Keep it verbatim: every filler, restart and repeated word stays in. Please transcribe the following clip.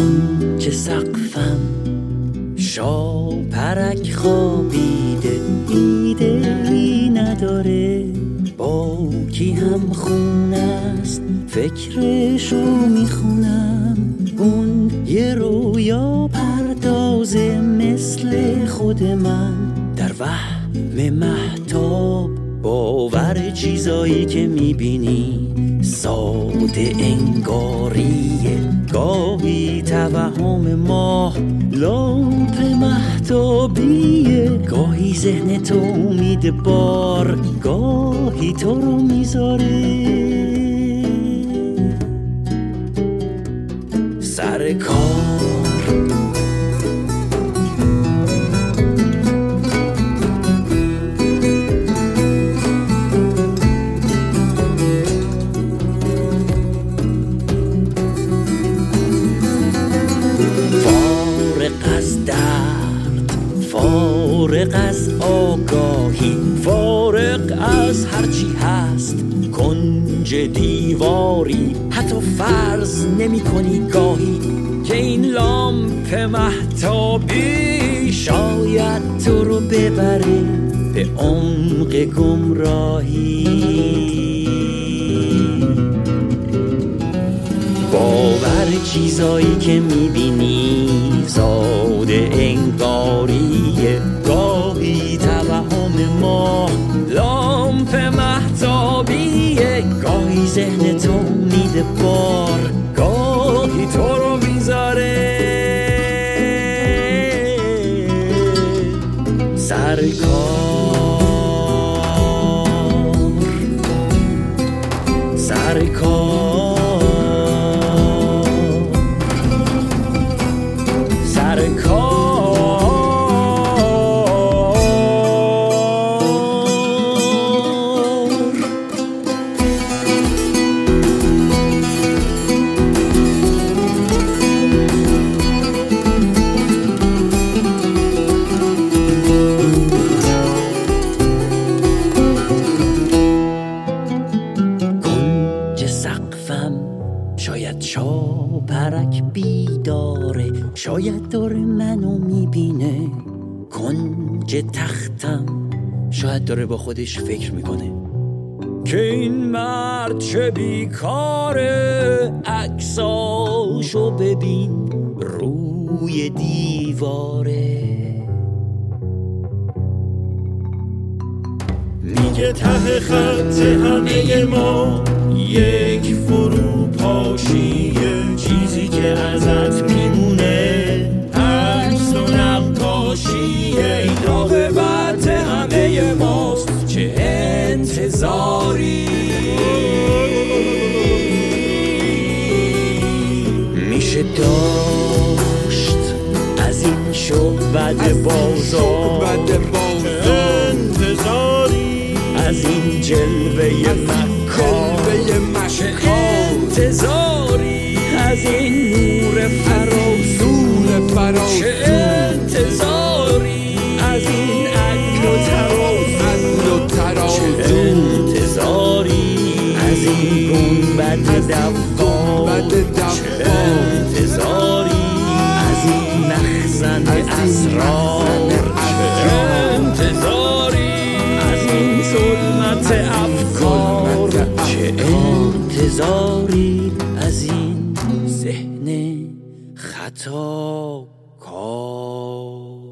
کنج سقفم شاپرک خوابیده، ایده‌ای نداره با کی هم خون است، فکرشو میخونم. اون یه رویا پردازه مثل خود من، در وهم مهتاب باور چیزایی که میبینی ساده انگاریه. گاهی توهم ماه لامپ مهتابیه، گاهی ذهن تو امید بار، گاهی تو رو میذاره سر کار. فارغ از آگاهی، فارغ از هرچی هست کنج دیواری، حتی فرض نمی کنی گاهی که این لامپ مهتابی شاید تو رو ببره به عمق گمراهی. باور چیزایی که میبینی ساده انگاریه، گاهی توهم ما لامپ مهتابیه، گاهی ذهن تو میده بار، گاهی تو رو میذاره سر کار. سر کار شاید شاپرک بیداره، شاید داره منو میبینه. کنج تختم شاید داره با خودش فکر میکنه که این مرد چه بیکاره، عکساشو ببین روی دیواره. میگه ته خط همه ما یک فروپاشیه، چیزی که ازت میمونه عکس و نقاشیه. این عاقبت همه ماست، چه انتظاری میشه داشت از این شعبد بازار، انتظاری از این جلوه مکان، چه انتظاری از این نور فراسون، چه انتظاری از این عقل و ترازو، چه انتظاری از این گنبد دوام، چه انتظاری از این مخزن اسرار، چه انتظاری از این ظلمت افکار، چه انتظاری از این ذهن خطا کار.